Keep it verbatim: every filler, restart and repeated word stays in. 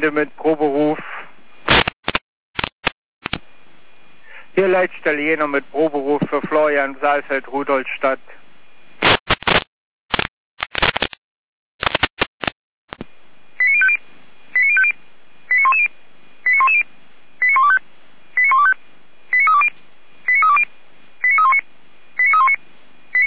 Gemeinde mit Proberuf. Hier Leitstelle jener mit Proberuf für Florian Saalfeld, Rudolstadt.